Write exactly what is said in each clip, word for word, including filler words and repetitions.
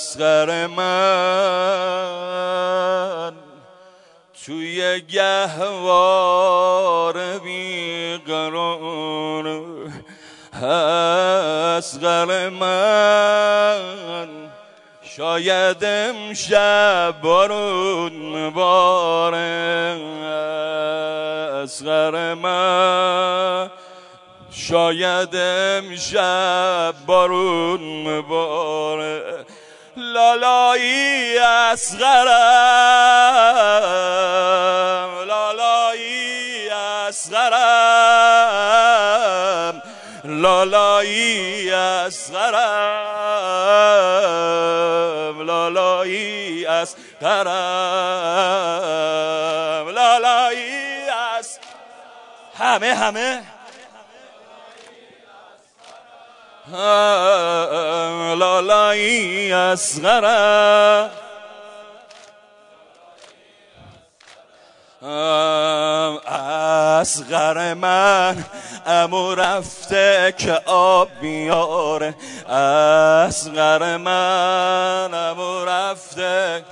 اصغر من توی گهوار بیقرار، اصغر من شاید امشب بارون باره، اصغر من شاید امشب بارون باره. لالایی اصغرم، لالایی اصغرم، لالایی اصغرم، لالایی اصغرم، لالایی از همه همه لالایی اصغرم، اصغر من امو رفته که آب بیاره، اصغر من امو رفته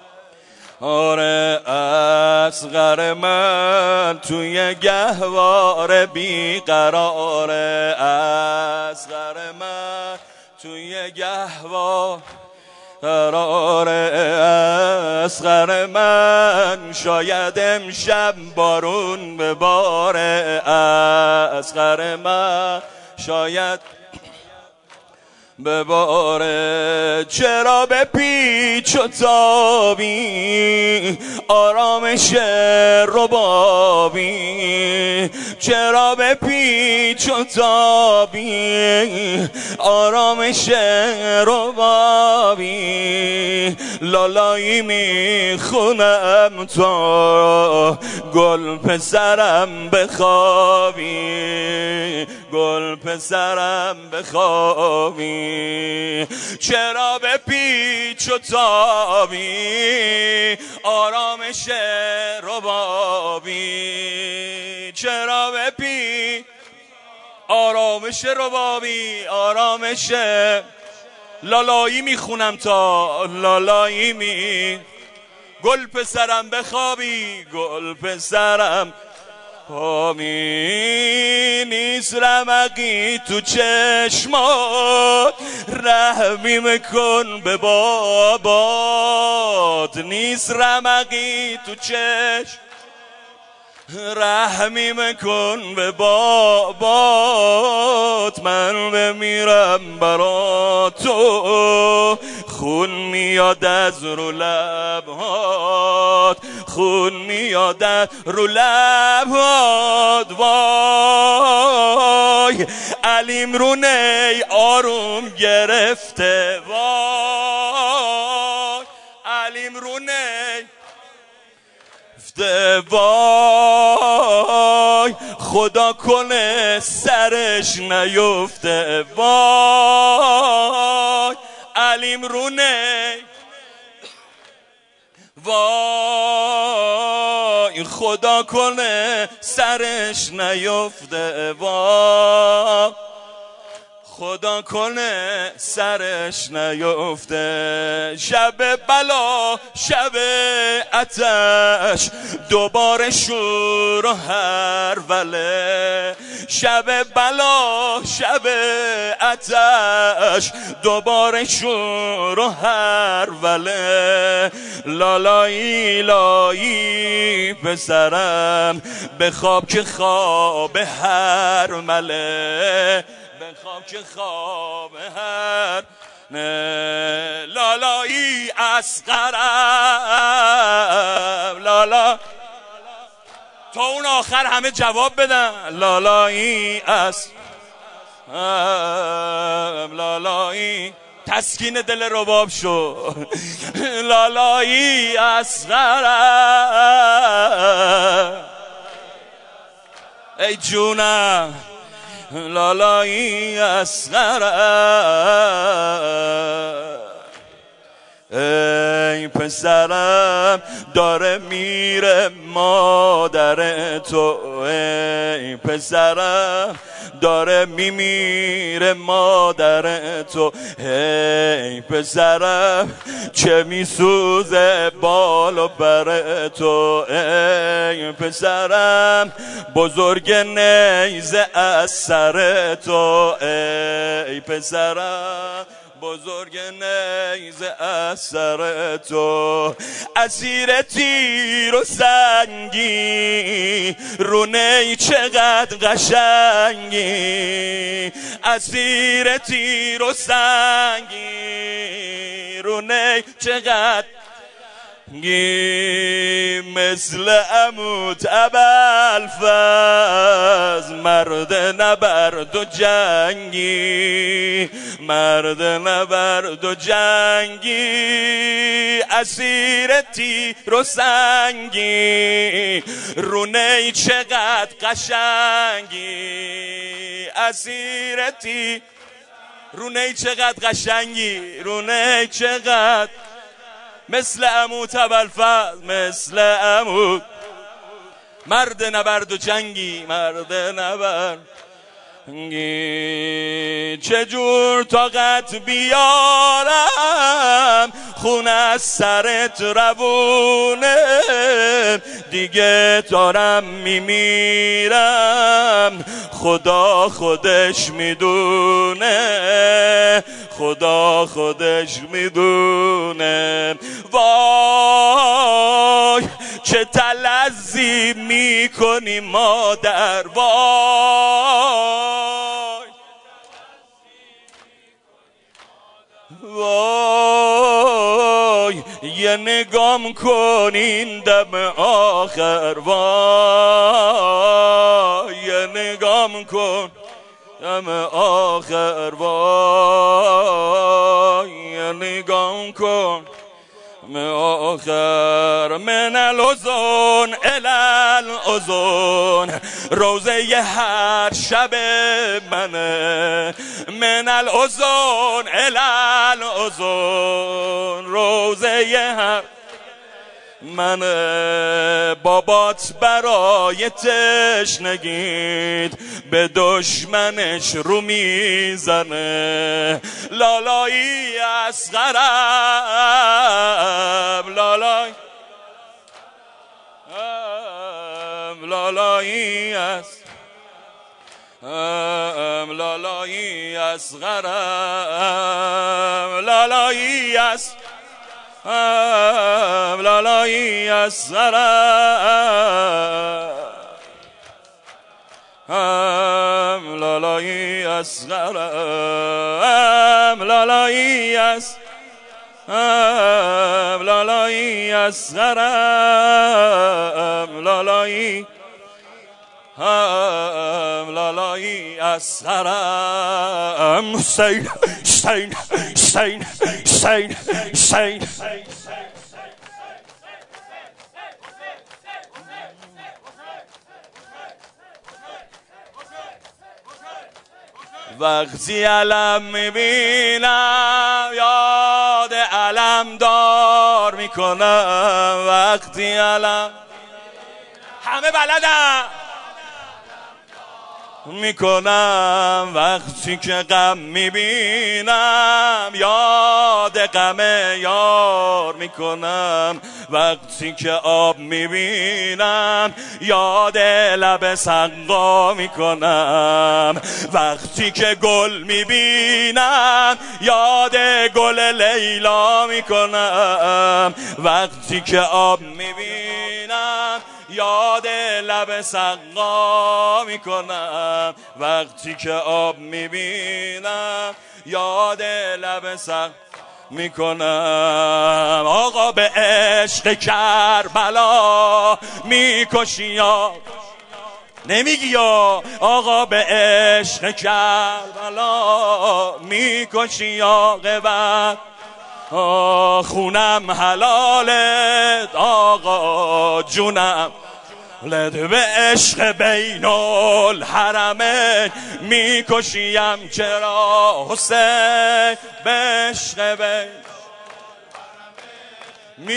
آره، اصغر من توی گهواره بیقراره، اصغر من توی گهواره قراره، اصغر من شاید امشب بارون بباره، اصغر من شاید بباره. چرا به پیچ و تابی آرامش ربابی، چرا به پیچ و تابی آرامش ربابی، لالایی میخونم تا گل پسرم بخوابی، گل پسرم بخوابی. چرا به پیچ و تابی آرامش ربابی، چرا به پیچ آرامش ربابی، آرامش لالایی میخونم تا لالایی می گل پسرم بخوابی، گل پسرم پامی. نیست رمقی تو چشمات رحمی مکن به بابات، نیست رمقی تو چشم رحمی مکن به بابات، من بمیرم برا تو خون میاد از رو لبهات، خون میاد از رو لبهات. وای علیم رونه آروم گرفته، وای علیم رونه وای خدا کنه سرش نیفته، وای علیم رونه وای خدا کنه سرش نیفته، وای خدا کنه سرش نیفته. شب بلا شب آتش دوباره شور و هروله، شب بلا شب آتش دوباره شور و هروله، لالایی لایی پسرم بخواب که خواب هر مله، بخواب که خواب هر نه. لالایی اصغرم، لالا تا اون آخر همه جواب بدن. لالایی اصغرم، لالایی تسکین دل رباب شو. لالایی اصغرم ای جونم، لالایی اصغرم ای پسرم داره میره مادر تو، ای پسرم داره میمیره مادر تو. هی پسرم چه میسوزه بال و پر تو. ای پسرم بزرگ نیزه از سر تو. ای پسرم بزرگ نیزه از سر تو. اسیر تیر و سنگی رونه چقدر قشنگی. اسیر تیر و سنگی رونه چقدر گی. مثل عمود ابوالفضل مرد نبرد و جنگی. مرد نبرد و جنگی. اسیر تیر و سنگی رونه چقدر قشنگی. اسیر تیر رونه چقدر قشنگی. رونه چقدر مثل عمود ابوالفضل. مثل عمود مرد نبرد و جنگی. مرد نبرد جنگی. چجور طاقت بیارم خون از سرت روونه. دیگه دارم میمیرم خدا خودش میدونه. خدا خودش میدونه. وای چه تلذی میکنی مادر. وای وای یه نگام کن این دم آخر. وای یه نگام کن دم آخر. وای یه نگام کن آخر. من الحزن الی الحزن روزه ی هر شب منه. من الحزن الی الحزن روزه ی هر منه. بابات برای تشنگید به دشمنش رو میزنه. لالایی اصغرم لالای لالایی است لالایی اصغرم لالایی است لالایی اصغرم لالایی اصغرم لالایی اصغرم لالایی اصغرم لالایی لالایی اصغرم. حسین حسین حسین حسین حسین وقتی علم میبینم یاد علم دار میکنم. وقتی علم همه بلدم میکنم. وقتی که غم میبینم یاد غم یار میکنم. وقتی که آب میبینم یاد لب سقا میکنم. وقتی که گل میبینم یاد گل لیلا میکنم. وقتی که آب میبینم یاد لب سقا میکنم. وقتی که آب میبینم یاد لب سقا میکنم. آقا به عشق کربلا میکشی یا نمیگی یا آقا به عشق کربلا میکشی یا قبط. خونم حلالت آقا جونم لد به عشق بین الحرمین میکشیم چرا حسین به عشق بین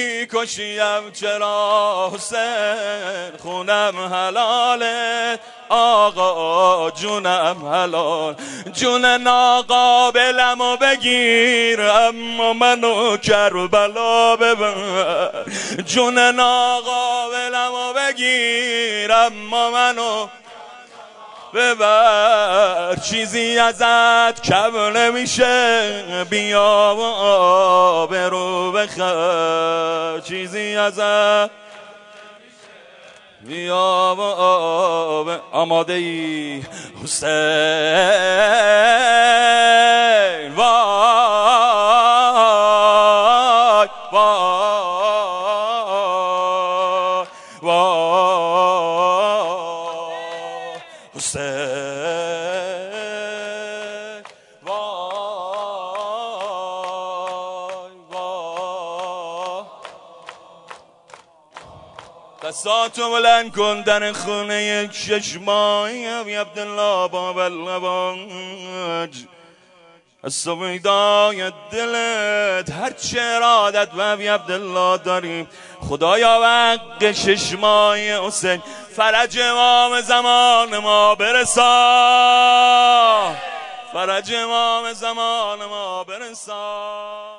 میکشیم چرا حسین. خونم حلالت آقا جونم حلال، جون ناقابلمو بگیر اما منو کربلا ببر، جون ناقابلمو بگیر اما منو ببر، چیزی ازت کم نمیشه بیا و آبرو بخر، چیزی ازت بیا و آب. آماده ای حسین؟ وای وای وای حسین، وای وای. دستاتو بلند کن در خونه یک چشمایی ابی عبدالله باب اللواج، از سویدای دلت هر چه ارادت و ابی عبدالله داریم خدایا وقت چشمای حسین فرج امام زمان ما برسان، فرج امام زمان ما برسان.